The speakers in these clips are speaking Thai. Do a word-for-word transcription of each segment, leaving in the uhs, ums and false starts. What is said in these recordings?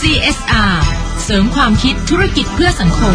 ซี เอส อาร์ เสริมความคิดธุรกิจเพื่อสังคม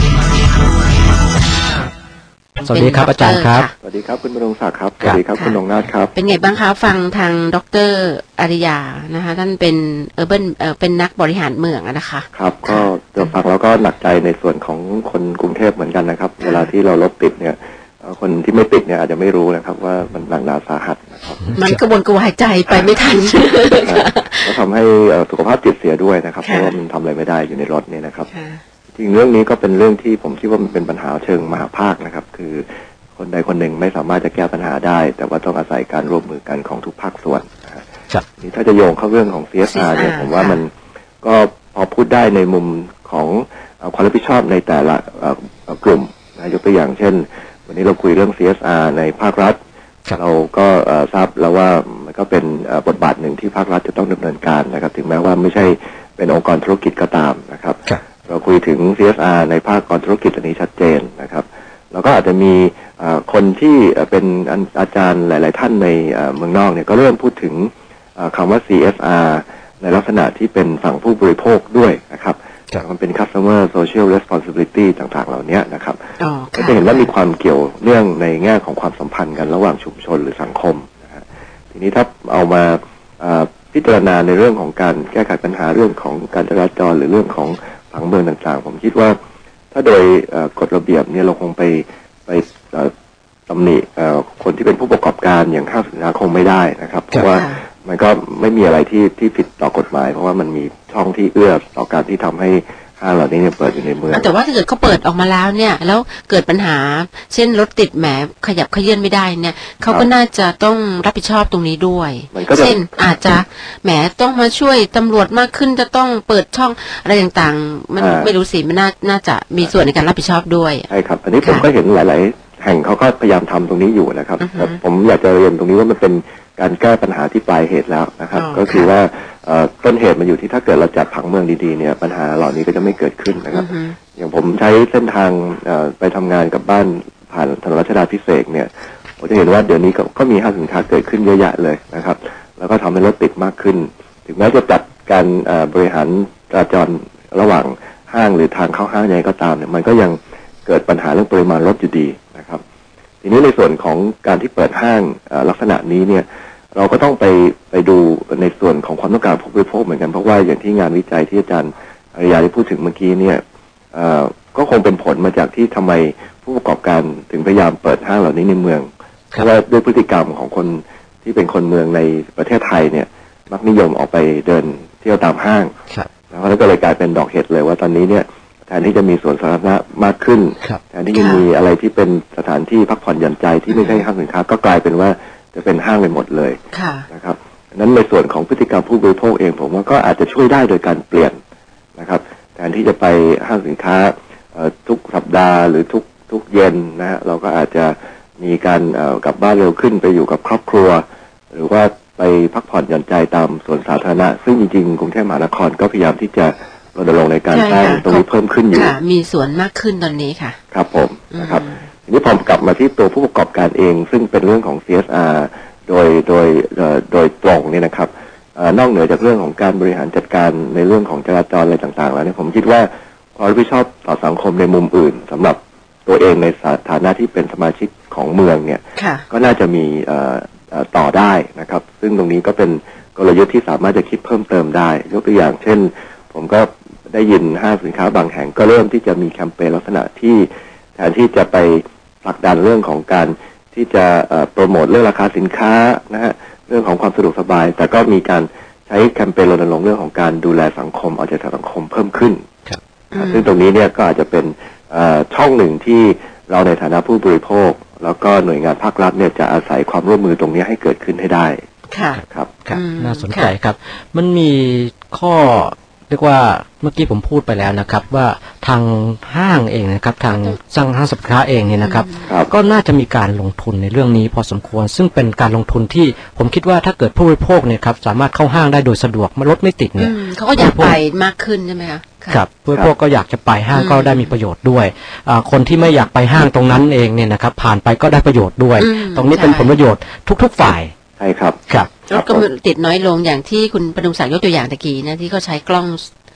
สวัสดีครับอาจารย์ครับสวัสดีครับคุณบรรศักดิ์ครับสวัสดีครับคุณนงนาถครับเป็นไงบ้างคะฟังทางดร.อริยานะคะท่านเป็นเออร์เบิร์นเอ่อเป็นนักบริหารเมืองนะคะครับก็เดี๋ยวฟังแล้วก็หนักใจในส่วนของคนกรุงเทพเหมือนกันนะครับเวลาที่เรารถติดเนี่ยคนที่ไม่ติดเนี่ยอาจจะไม่รู้นะครับว่ามันหนักหนาสาหัสนะครับมันกระวนกระวายใจไปไม่ทันก็ทำให้สุขภาพจิตเสียด้วยนะครับเพราะว่ามันทำอะไรไม่ได้อยู่ในรถเนี่ยนะครับจริงเรื่องนี้ก็เป็นเรื่องที่ผมคิดว่ามันเป็นปัญหาเชิงมหาภาคนะครับคือคนใดคนหนึ่งไม่สามารถจะแก้ปัญหาได้แต่ว่าต้องอาศัยการร่วมมือกันของทุกภาคส่วนนะครับนี่ถ้าจะโยงเข้าเรื่องของ ซี เอส อาร์ เนี่ยผมว่ามันก็พอพูดได้ในมุมของความรับผิดชอบในแต่ละกลุ่มนะยกตัวอย่างเช่นวันนี้เราคุยเรื่อง ซี เอส อาร์ ในภาครัฐเราก็ทราบแล้วว่ามันก็เป็นบทบาทหนึ่งที่ภาครัฐจะต้องดำเนินการนะครับถึงแม้ว่าไม่ใช่เป็นองค์กรธุรกิจก็ตามนะครับเราคุยถึง ซี เอส อาร์ ในภาคองค์กรธุรกิจอันนี้ชัดเจนนะครับแล้วก็อาจจะมีคนที่เป็นอาจารย์หลายๆท่านในเมืองนอกเนี่ยก็เริ่มพูดถึงคำว่า ซี เอส อาร์ ในลักษณะที่เป็นฝั่งผู้บริโภคด้วยนะครับมันเป็น customer social responsibility ต่างๆเหล่านี้นะครับก็จะเห็นว่ามีความเกี่ยวเนื่องในแง่ของความสัมพันธ์กันระหว่างชุมชนหรือสังคมนะฮะทีนี้ถ้าเอามาพิจารณาในเรื่องของการแก้ไขปัญหาเรื่องของการจราจรหรือเรื่องของผังเมืองต่างๆผมคิดว่าถ้าโดยกฎระเบียบเนี่ยเราคงไปไปตำหนิคนที่เป็นผู้ประกอบการอย่างห้างสินค้าคงไม่ได้นะครับเพราะว่ามันก็ไม่มีอะไรที่ที่ผิดต่อกฎหมายเพราะว่ามันมีช่องที่เอื้อต่อการที่ทำให้ห้างเหล่านี้เนี่ยเปิดอยู่ในเมืองแต่ว่าถ้าเกิดเขาเปิดออกมาแล้วเนี่ยแล้วเกิดปัญหาเช่นรถติดแหมขยับขยื่นไม่ได้เนี่ยเขาก็น่าจะต้องรับผิดชอบตรงนี้ด้วยเช่นอาจจะแหมต้องมาช่วยตำรวจมากขึ้นจะต้องเปิดช่องอะไรต่างๆมันไม่รู้สิมันน่าจะมีส่วนในการรับผิดชอบด้วยใช่ครับอันนี้ผมก็เห็นหลายๆแห่งเขาก็พยายามทำตรงนี้อยู่นะครับแต่ผมอยากจะเรียนตรงนี้ว่ามันเป็นการแก้ปัญหาที่ปลายเหตุแล้วนะครับก็คือว่าต้นเหตุมันอยู่ที่ถ้าเกิดเราจัดผังเมืองดีๆเนี่ยปัญหาเหล่านี้ก็จะไม่เกิดขึ้นนะครับอย่างผมใช้เส้นทางไปทำงานกับบ้านผ่านถนนรัชดาภิเษกเนี่ยผมจะเห็นว่าเดี๋ยวนี้ก็มีห้างสินค้าเกิดขึ้นเยอะแยะเลยนะครับแล้วก็ทำให้รถติดมากขึ้นถึงแม้จะจัดการบริหารจราจรระหว่างห้างหรือทางเข้าห้างยังไงก็ตามเนี่ยมันก็ยังเกิดปัญหาเรื่องปริมาณรถอยู่ดีนะครับทีนี้ในส่วนของการที่เปิดห้างลักษณะนี้เนี่ยเราก็ต้องไปไปดูในส่วนของความต้องการผู้บริโภคเหมือนกันเพราะว่าอย่างที่งานวิจัยที่อาจารย์อริยาได้พูดถึงเมื่อกี้เนี่ยก็คงเป็นผลมาจากที่ทำไมผู้ประกอบการถึงพยายามเปิดห้างเหล่านี้ในเมืองเพราะว่าด้วยพฤติกรรมของคนที่เป็นคนเมืองในประเทศไทยเนี่ยมักนิยมออกไปเดินเที่ยวตามห้างแล้วก็เลยกลายเป็นดอกเห็ดเลยว่าตอนนี้เนี่ยแทนที่จะมีสวนสาธารณะมากขึ้นแทนที่จะมีอะไรที่เป็นสถานที่พักผ่อนหย่อนใจที่ไม่ใช่ห้างสินค้าก็กลายเป็นว่าจะเป็นห้างไปหมดเลยนะครับนั้นในส่วนของพฤติกรรมผู้บริโภคเองผมว่าก็อาจจะช่วยได้โดยการเปลี่ยนนะครับแทนที่จะไปห้างสินค้าทุกสัปดาห์หรือทุกทุกเย็นนะฮะเราก็อาจจะมีการกลับบ้านเร็วขึ้นไปอยู่กับครอบครัวหรือว่าไปพักผ่อนหย่อนใจตามสวนสาธารณะซึ่งจริงๆกรุงเทพมหานครก็พยายามที่จะรณรงค์ในการสร้างตรงนี้เพิ่มขึ้นอยู่มีสวนมากขึ้นตอนนี้ค่ะครับผมนะครับทีนี้พอกลับมาที่ตัวผู้ประกอบการเองซึ่งเป็นเรื่องของ ซี เอส อาร์ โดยโดยโดยตรงนี่นะครับนอกเหนือจากเรื่องของการบริหารจัดการในเรื่องของจราจรอะไรต่างๆแล้วเนี่ยผมคิดว่าความรับผิดชอบต่อสังคมในมุมอื่นสำหรับตัวเองในฐานะที่เป็นสมาชิกของเมืองเนี่ยก็น่าจะมีต่อได้นะครับซึ่งตรงนี้ก็เป็นกลยุทธ์ที่สามารถจะคิดเพิ่มเติมได้ยกตัวอย่างเช่นผมก็ได้ยินห้างสินค้าบางแห่งก็เริ่มที่จะมีแคมเปญลักษณะที่แทนที่จะไปผลักดันเรื่องของการที่จะโปรโมทเรื่องราคาสินค้านะฮะเรื่องของความสะดวกสบายแต่ก็มีการใช้แคมเปญรณรงค์เรื่องของการดูแลสังคมเอาใจใส่สังคมเพิ่มขึ้นซึ่งตรงนี้เนี่ยก็อาจจะเป็นช่องหนึ่งที่เราในฐานะผู้บริโภคแล้วก็หน่วยงานภาครัฐเนี่ยจะอาศัยความร่วมมือตรงนี้ให้เกิดขึ้นให้ได้ค่ะครับน่าสนใจครับมันมีข้อเรียกว่าเมื่อกี้ผมพูดไปแล้วนะครับว่าทางห้างเองนะครับทางสร้างห้างสินค้าเองเนี่ยนะครับก็น่าจะมีการลงทุนในเรื่องนี้พอสมควรซึ่งเป็นการลงทุนที่ผมคิดว่าถ้าเกิดผู้บริโภคเนี่ยครับสามารถเข้าห้างได้โดยสะดวกรถไม่ติดเนี่ยเขาก็อยากไปมากขึ้นใช่ไหมคะครับผู้บริโภคก็อยากจะไปห้างก็ได้มีประโยชน์ด้วยคนที่ไม่อยากไปห้างตรงนั้นเองเนี่ยนะครับผ่านไปก็ได้ประโยชน์ด้วยตรงนี้เป็นผลประโยชน์ทุกๆฝ่ายใช่ครับครับรถก็ติดน้อยลงอย่างที่คุณประดุงศักดิ์ยกตัวอย่างตะกี้นะที่เขาใช้กล้อง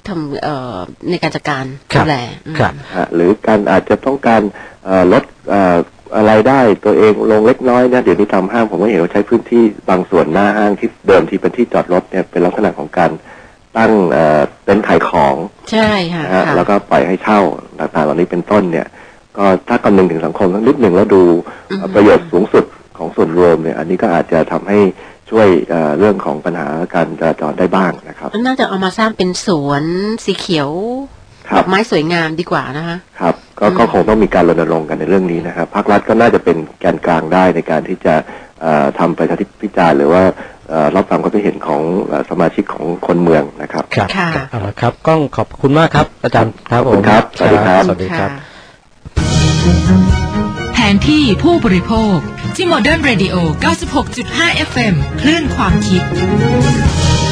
ทำเอ่อในการจัดการดูแลครับหรือการอาจจะต้องการลดรายได้ตัวเองลงเล็กน้อยนะเดี๋ยวนี้ตามห้างผมก็เห็นว่าใช้พื้นที่บางส่วนหน้าห้างที่เดิมที่เป็นที่จอดรถเนี่ยเป็นลักษณะของการตั้งเต็นท์ขายของใช่ค่ะนะฮะแล้วก็ปล่อยให้เช่าต่างๆเหล่านี้เป็นต้นเนี่ยก็ถ้าคำนึงถึงสังคมทั้งนิดหนึ่งแล้วดูประโยชน์สูงสุดของส่วนรวมเนี่ยอันนี้ก็อาจจะทำให้ช่วยเรื่องของปัญหาการจราจรได้บ้างนะครับน่าจะเอามาสร้างเป็นสวนสีเขียวดอกไม้สวยงามดีกว่านะคะครับก็ก็คงต้องมีการรณรงค์กันในเรื่องนี้นะครับภาครัฐก็น่าจะเป็นแกนกลางได้ในการที่จะทำประชาธิปไตยหรือว่ารับฟังความคิดเห็นของสมาชิกของคนเมืองนะครับครับเอาละครับก็ขอบคุณมากครับอาจารย์ครับผมครับสวัสดีครับสวัสดีครับแผนที่ผู้บริโภคที่ Modern Radio เก้าสิบหกจุดห้า เอฟ เอ็ม คลื่นความคิด